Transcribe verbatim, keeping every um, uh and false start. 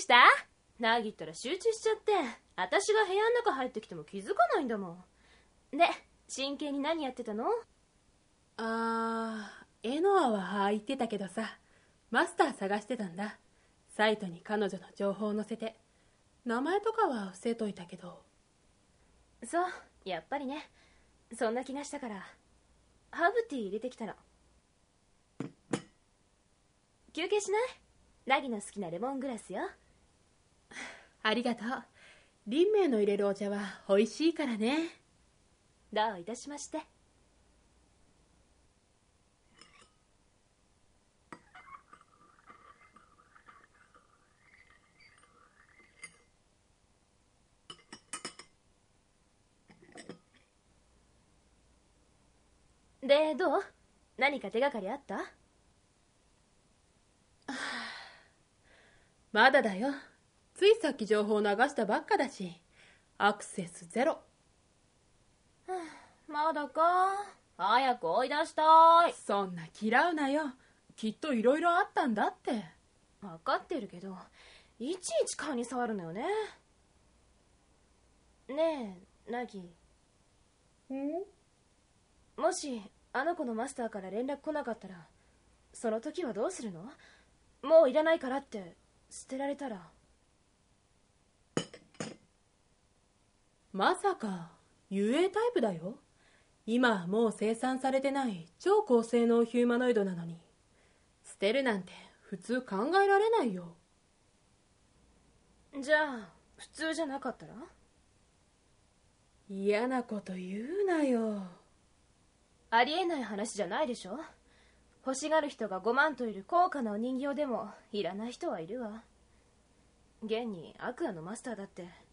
したナギったら集中しちゃって、私が部屋の中入ってきても気づかないんだもん。で、真剣に何やってたの？ あー、エノアはああ言ってたけどさ、マスター探してたんだ。サイトに彼女の情報を載せて。名前とかは伏せといたけど。 そう、やっぱりね。そんな気がしたからハーブティー入れてきたの。休憩しない？ナギの好きなレモングラスよ。 ありがとう。林明の入れるお茶は美味しいからね。 どういたしまして。で、どう？何か手がかりあった？ まだだよ。ついさっき情報流したばっかだし。アクセスゼロ。 まだか。早く追い出したい。 そんな嫌うなよ。きっといろいろあったんだって。 分かってるけど、いちいち顔に触るのよね。ねえ、ナギ。 ん？ もしあの子のマスターから連絡来なかったら、その時はどうするの？もういらないからって捨てられたら。 まさか遊泳タイプだよ。今はもう生産されてない超高性能ヒューマノイドなのに、捨てるなんて普通考えられないよ。 じゃあ普通じゃなかったら？ 嫌なこと言うなよ。 ありえない話じゃないでしょ。欲しがる人がごまんといる高価なお人形でもいらない人はいるわ。現にアクアのマスターだって